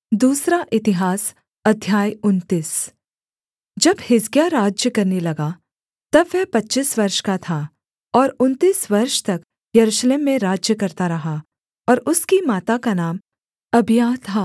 दूसरा इतिहास अध्याय 29। जब हिजकिय्याह राज्य करने लगा, तब वह 25 वर्ष का था और 29 वर्ष तक यरूशलेम में राज्य करता रहा। और उसकी माता का नाम अबिय्याह था,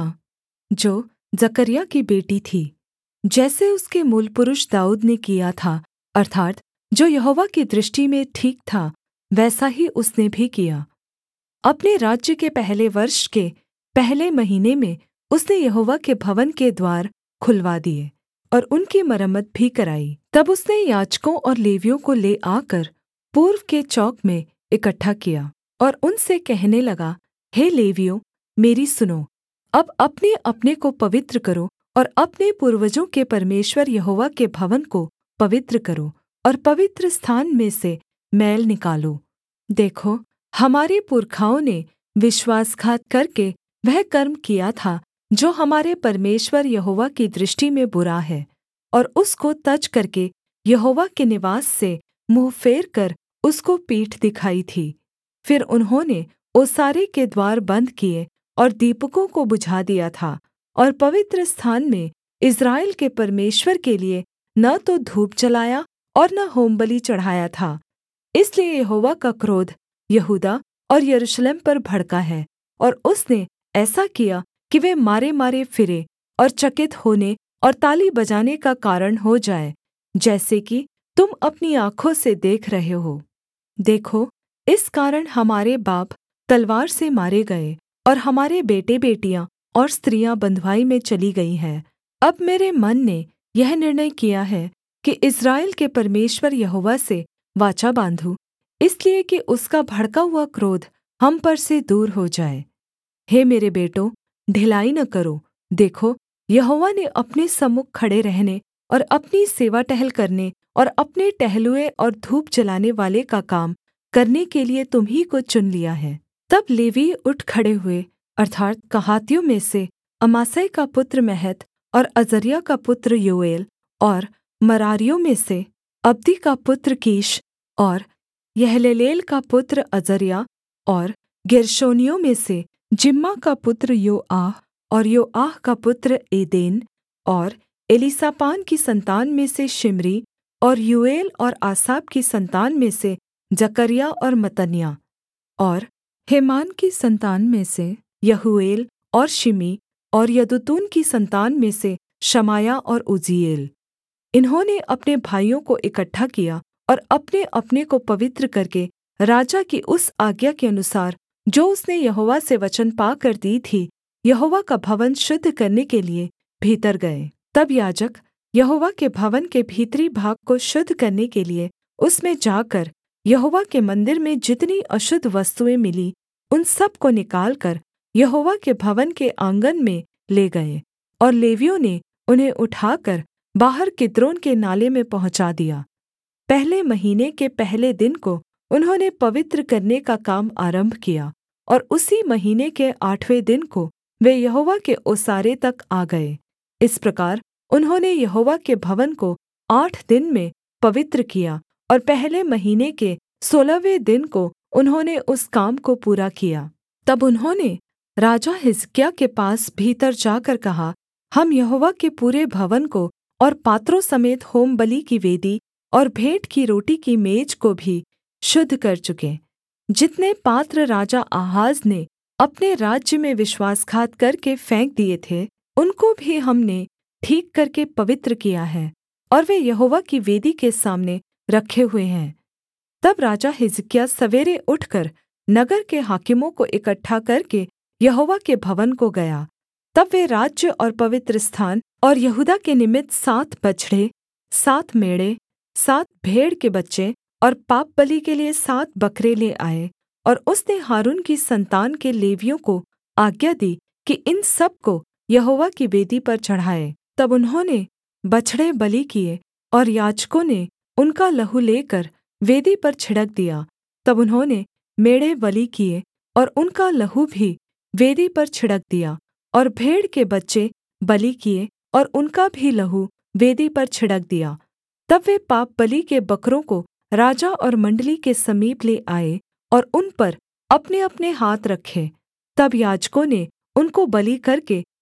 जो जकर्याह की बेटी थी, जैसे उसके मूलपुरुष दाऊद ने किया था, अर्थात् जो यहोवा की दृष्टि में ठीक था, वैसा ही उसने भी किया। अपने राज्य के पहले वर्ष के पहले महीने में उसने यहोवा के भवन के द्वार खुलवा दिए और उनकी मरम्मत भी कराई। तब उसने याजकों और लेवियों को ले आकर पूर्व के चौक में इकट्ठा किया और उनसे कहने लगा, हे लेवियों, मेरी सुनो। अब अपने को पवित्र करो और अपने पूर्वजों के परमेश्वर यहोवा के भवन को पवित्र करो और पवित्र स्थान में से मैल निकालो। देखो, हमारे पुरखाओं ने विश्वासघात करके वह कर्म किया था जो हमारे परमेश्वर यहोवा की दृष्टि में बुरा है, और उसको तज करके यहोवा के निवास से मुँह फेर कर उसको पीठ दिखाई थी। फिर उन्होंने ओसारे के द्वार बन्द किए और दीपकों को बुझा दिया था, और पवित्रस्थान में इस्राएल के परमेश्वर के लिये न तो धूप जलाया और न होमबलि चढ़ाया था। इसलिए यहोवा का क्रोध यहूदा और यरूशलेम पर भड़का है, और उसने ऐसा किया कि वे मारे-मारे फिरें और चकित होने और ताली बजाने का कारण हो जाए, जैसे कि तुम अपनी आँखों से देख रहे हो। देखो, इस कारण हमारे बाप तलवार से मारे गए और हमारे बेटे-बेटियाँ और स्त्रियाँ बँधुआई में चली गई हैं। अब मेरे मन ने यह निर्णय किया है कि इस्राएल के परमेश्वर यहोवा से वाचा बाँधूँ, इसलिए कि उसका भड़का हुआ क्रोध हम पर से दूर हो जाए। हे मेरे बेटों, ढिलाई न करो। देखो, यहोवा ने अपने सम्मुख खड़े रहने और अपनी सेवा टहल करने और अपने टहलुए और धूप जलाने वाले का काम करने के लिये तुम ही को चुन लिया है। तब लेवीय उठ खड़े हुए, अर्थात् कहातियों में से अमासै का पुत्र महत और अजर्याह का पुत्र योएल, और मरारियों में से अब्दी का पुत्र कीश और यहलेलेल का पुत्र अजर्याह, और गेर्शोनियों में से जिम्मा का पुत्र योआह और योआह का पुत्र एदेन, और एलीसापान की संतान में से शिमरी, और यूएल और आसाप की संतान में से जकर्याह और मतन्याह, और हेमान की संतान में से यहूएल और शिमी, और यदूतून की संतान में से शमायाह और उज्जीएल। इन्होंने अपने भाइयों को इकट्ठा किया और अपने को पवित्र करके राजा की उस आज्ञा के अनुसार जो उसने यहोवा से वचन पाकर दी थी, यहोवा का भवन शुद्ध करने के लिये भीतर गए। तब याजक यहोवा के भवन के भीतरी भाग को शुद्ध करने के लिये उसमें जाकर यहोवा के मन्दिर में जितनी अशुद्ध वस्तुएँ मिलीं, उन सब को निकालकर यहोवा के भवन के आँगन में ले गए, और लेवियों ने उन्हें उठाकर बाहर किद्रोन के नाले में पहुँचा दिया। पहले महीने के पहले दिन को उन्होंने पवित्र करने का काम आरम्भ किया, और उसी महीने के 8वें दिन को वे यहोवा के ओसारे तक आ गए। इस प्रकार उन्होंने यहोवा के भवन को 8 दिन में पवित्र किया, और पहले महीने के 16वें दिन को उन्होंने उस काम को पूरा किया। तब उन्होंने राजा हिजकिय्याह के पास भीतर जाकर कहा, हम यहोवा के पूरे भवन को और पात्रों समेत होमबलि की वेदी और भेंट की रोटी की मेज को भी शुद्ध कर चुके। जितने पात्र राजा आहाज ने अपने राज्य में विश्वासघात करके फेंक दिए थे, उनको भी हमने ठीक करके पवित्र किया है, और वे यहोवा की वेदी के सामने रखे हुए हैं। तब राजा हिजकिय्याह सवेरे उठकर नगर के हाकिमों को इकट्ठा करके यहोवा के भवन को गया। तब वे राज्य और पवित्रस्थान और यहूदा के निमित्त 7 बछड़े, 7 मेढ़े, 7 भेड़ के बच्चे और पापबलि के लिये 7 बकरे ले आए, और उसने हारून की संतान के लेवियों को आज्ञा दी कि इन सब को यहोवा की वेदी पर चढ़ाएँ। तब उन्होंने बछड़े बलि किए, और याजकों ने उनका लहू लेकर वेदी पर छिड़क दिया। तब उन्होंने मेढ़े बलि किए, और उनका लहू भी वेदी पर छिड़क दिया, और भेड़ के बच्चे बलि किए, और उनका भी लहू वेदी पर छिड़क दिया। तब वे पापबलि के बकरों को राजा और मण्डली के समीप ले आए और उन पर अपने-अपने हाथ रखे। तब याजकों ने उनको बलि करके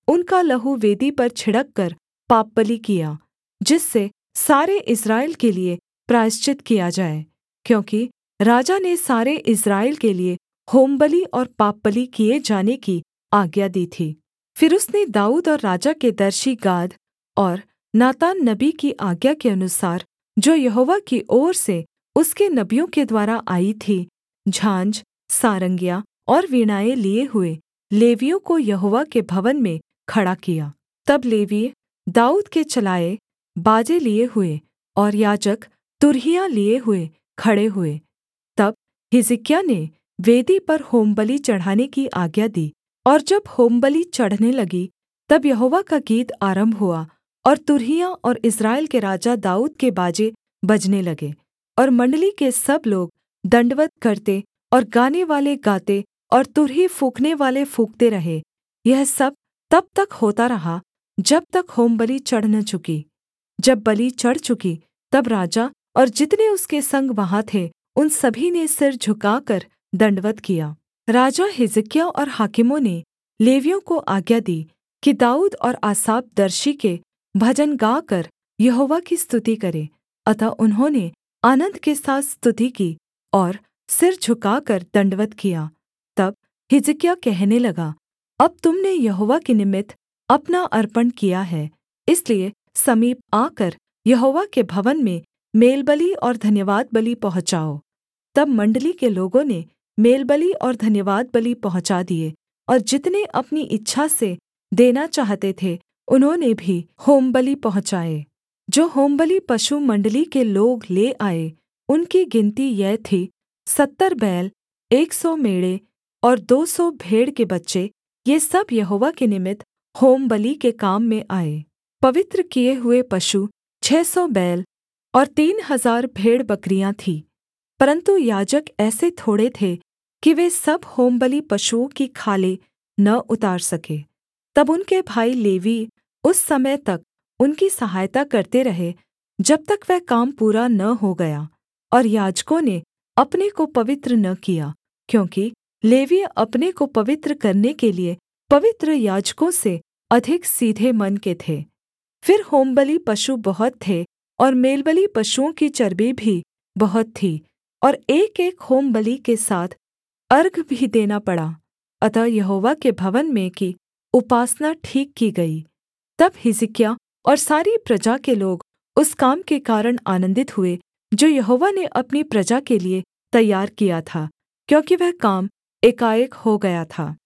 उनका लहू वेदी पर छिड़ककर पापबलि किया, जिससे सारे इस्राएल के लिये प्रायश्चित किया जाए, क्योंकि राजा ने सारे इस्राएल के लिये होमबलि और पापबलि किए जाने की आज्ञा दी थी। फिर उसने दाऊद और राजा के दर्शी गाद और नातान नबी की आज्ञा के अनुसार, जो यहोवा की ओर से उसके नबियों के द्वारा आई थी, झाँझ, सारंगियाँ और वीणाएँ लिए हुए लेवियों को यहोवा के भवन में खड़ा किया। तब लेवीय दाऊद के चलाए बाजे लिए हुए और याजक तुरहियां लिए हुए खड़े हुए। तब हिजकिय्याह ने वेदी पर होमबलि चढ़ाने की आज्ञा दी, और जब होमबलि चढ़ने लगी, तब यहोवा का गीत आरम्भ हुआ, और तुरहियां और इस्राएल के राजा दाऊद के बाजे बजने लगे, और मण्डली के सब लोग दण्डवत् करते और गानेवाले गाते और तुरही फूँकनेवाले फूँकते रहे। यह सब तब तक होता रहा जब तक होमबलि चढ़ न चुकी। जब बलि चढ़ चुकी, तब राजा और जितने उसके संग वहाँ थे, उन सभी ने सिर झुकाकर दण्डवत् किया। राजा हिजकिय्याह और हाकिमों ने लेवियों को आज्ञा दी कि दाऊद और आसाप दर्शी के भजन गाकर यहोवा की स्तुति करें। अतः उन्होंने आनन्द के साथ स्तुति की और सिर झुकाकर दण्डवत् किया। तब हिजकिय्याह कहने लगा, अब तुम ने यहोवा के निमित्त अपना अर्पण किया है, इसलिए समीप आकर यहोवा के भवन में मेलबलि और धन्यवाद बलि पहुँचाओ। तब मण्डली के लोगों ने मेलबलि और धन्यवाद बलि पहुँचा दिए, और जितने अपनी इच्छा से देना चाहते थे, उन्होंने भी होमबलि पहुँचाए। जो होमबलि पशु मण्डली के लोग ले आए, उनकी गिनती यह थी, 70 बैल, 100 मेढ़े और 200 भेड़ के बच्चे। ये सब यहोवा के निमित्त होमबलि के काम में आए। पवित्र किए हुए पशु 600 बैल और 3000 भेड़बकरियाँ थीं। परन्तु याजक ऐसे थोड़े थे कि वे सब होमबलि पशुओं की खालें न उतार सके। तब उनके भाई लेवीय उस समय तक उनकी सहायता करते रहे, जब तक वह काम पूरा न हो गया। और याजकों ने अपने को पवित्र न किया, क्योंकि लेवीय अपने को पवित्र करने के लिये पवित्र याजकों से अधिक सीधे मन के थे। फिर होमबलि पशु बहुत थे, और मेलबलि पशुओं की चर्बी भी बहुत थी, और एक-एक होमबलि के साथ अर्घ भी देना पड़ा। अतः यहोवा के भवन में की उपासना ठीक की गई। तब हिजकिय्याह और सारी प्रजा के लोग उस काम के कारण आनन्दित हुए, जो यहोवा ने अपनी प्रजा के लिये तैयार किया था, क्योंकि वह काम एकाएक हो गया था।